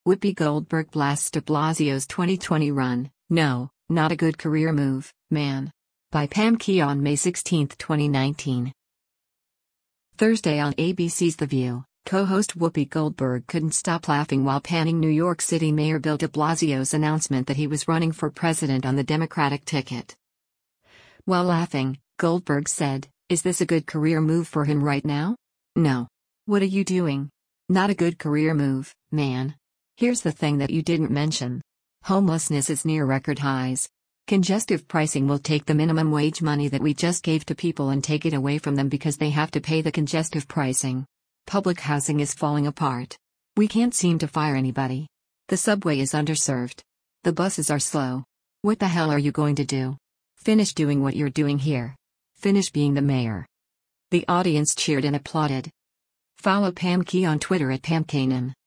Whoopi Goldberg blasts de Blasio's 2020 run. No, not a good career move, man. By Pam Keon, May 16, 2019. Thursday on ABC's The View, co-host Whoopi Goldberg couldn't stop laughing while panning New York City Mayor Bill de Blasio's announcement that he was running for president on the Democratic ticket. While laughing, Goldberg said, "Is this a good career move for him right now? No. What are you doing? Not a good career move, man. Here's the thing that you didn't mention. Homelessness is near record highs. Congestive pricing will take the minimum wage money that we just gave to people and take it away from them because they have to pay the congestive pricing. Public housing is falling apart. We can't seem to fire anybody. The subway is underserved. The buses are slow. What the hell are you going to do? Finish doing what you're doing here. Finish being the mayor." The audience cheered and applauded. Follow Pam Key on Twitter at PamKenan.